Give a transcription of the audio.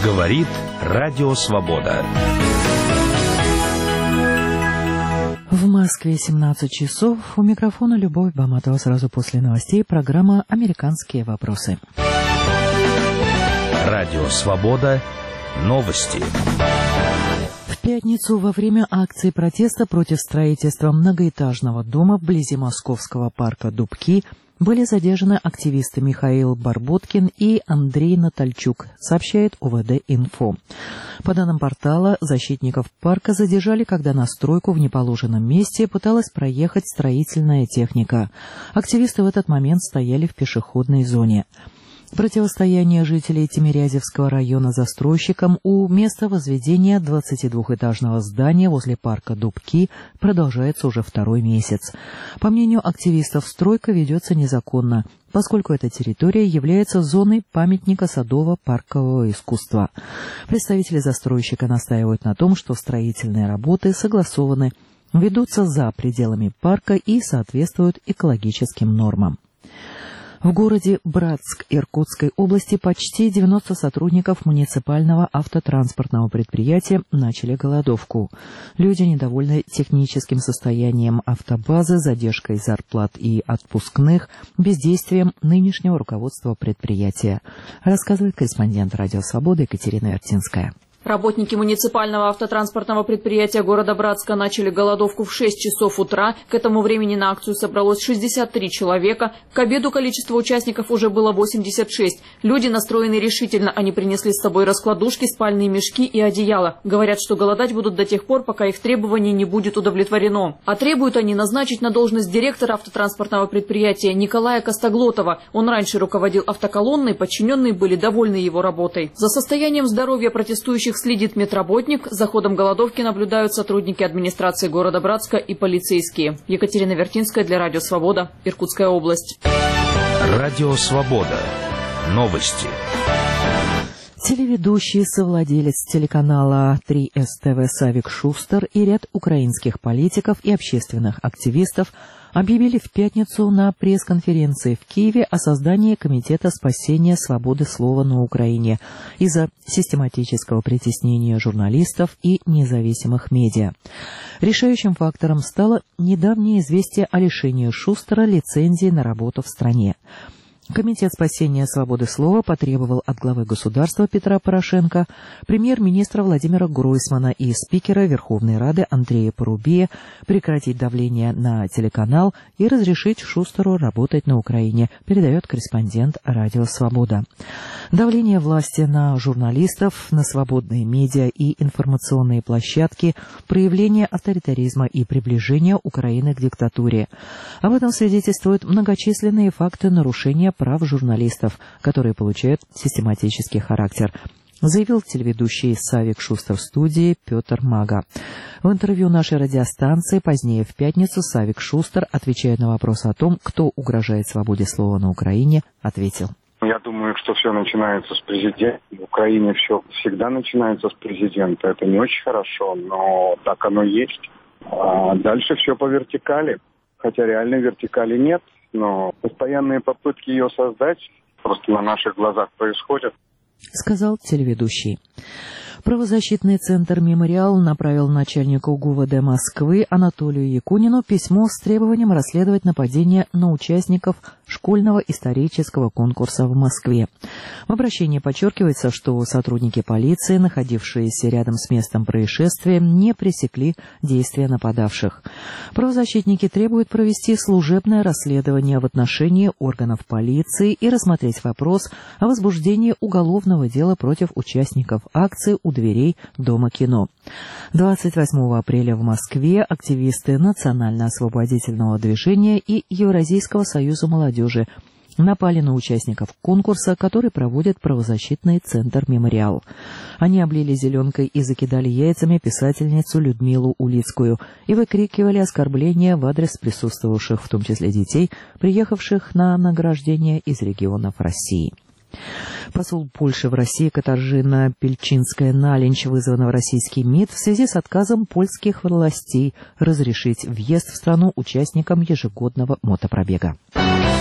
Говорит Радио Свобода. В Москве 17 часов. У микрофона Любовь Баматова. Сразу после новостей программа «Американские вопросы». Радио Свобода. Новости. В пятницу во время акции протеста против строительства многоэтажного дома вблизи московского парка Дубки были задержаны активисты Михаил Барботкин и Андрей Натальчук, сообщает УВД-Инфо. По данным портала, защитников парка задержали, когда на стройку в неположенном месте пыталась проехать строительная техника. Активисты в этот момент стояли в пешеходной зоне. Противостояние жителей Тимирязевского района застройщикам у места возведения 22-этажного здания возле парка Дубки продолжается уже второй месяц. По мнению активистов, стройка ведется незаконно, поскольку эта территория является зоной памятника садово-паркового искусства. Представители застройщика настаивают на том, что строительные работы согласованы, ведутся за пределами парка и соответствуют экологическим нормам. В городе Братск Иркутской области почти 90 сотрудников муниципального автотранспортного предприятия начали голодовку. Люди недовольны техническим состоянием автобазы, задержкой зарплат и отпускных, бездействием нынешнего руководства предприятия, рассказывает корреспондент Радио Свобода Екатерина Вертинская. Работники муниципального автотранспортного предприятия города Братска начали голодовку в 6 часов утра. К этому времени на акцию собралось 63 человека. К обеду количество участников уже было 86. Люди настроены решительно. Они принесли с собой раскладушки, спальные мешки и одеяла. Говорят, что голодать будут до тех пор, пока их требование не будет удовлетворено. А требуют они назначить на должность директора автотранспортного предприятия Николая Костоглотова. Он раньше руководил автоколонной, подчиненные были довольны его работой. За состоянием здоровья протестующих следит медработник. За ходом голодовки наблюдают сотрудники администрации города Братска и полицейские. Екатерина Вертинская для Радио Свобода, Иркутская область. Радио Свобода. Новости. Телеведущий, совладелец телеканала 3СТВ Савик Шустер и ряд украинских политиков и общественных активистов объявили в пятницу на пресс-конференции в Киеве о создании Комитета спасения свободы слова на Украине из-за систематического притеснения журналистов и независимых медиа. Решающим фактором стало недавнее известие о лишении Шустера лицензии на работу в стране. Комитет спасения свободы слова потребовал от главы государства Петра Порошенко, премьер-министра Владимира Гройсмана и спикера Верховной Рады Андрея Порубия прекратить давление на телеканал и разрешить Шустеру работать на Украине, передает корреспондент Радио Свобода. Давление власти на журналистов, на свободные медиа и информационные площадки, проявление авторитаризма и приближение Украины к диктатуре. Об этом свидетельствуют многочисленные факты нарушения прав журналистов, которые получают систематический характер, заявил телеведущий Савик Шустер в студии Петр Мага. В интервью нашей радиостанции позднее в пятницу Савик Шустер, отвечая на вопрос о том, кто угрожает свободе слова на Украине, ответил. Я думаю, что все начинается с президента. В Украине все всегда начинается с президента. Это не очень хорошо, но так оно есть. А дальше все по вертикали. Хотя реальной вертикали нет. Но постоянные попытки ее создать просто на наших глазах происходят. Сказал телеведущий. Правозащитный центр «Мемориал» направил начальнику ГУВД Москвы Анатолию Якунину письмо с требованием расследовать нападение на участников школьного исторического конкурса в Москве. В обращении подчеркивается, что сотрудники полиции, находившиеся рядом с местом происшествия, не пресекли действия нападавших. Правозащитники требуют провести служебное расследование в отношении органов полиции и рассмотреть вопрос о возбуждении уголовного дела против участников акции у дверей Дома кино. 28 апреля в Москве активисты Национально-освободительного движения и Евразийского союза молодежи напали на участников конкурса, который проводит правозащитный центр «Мемориал». Они облили зеленкой и закидали яйцами писательницу Людмилу Улицкую и выкрикивали оскорбления в адрес присутствовавших, в том числе детей, приехавших на награждение из регионов России. Посол Польши в России Катаржина Пельчинская-Налинч вызвана в российский МИД в связи с отказом польских властей разрешить въезд в страну участникам ежегодного мотопробега.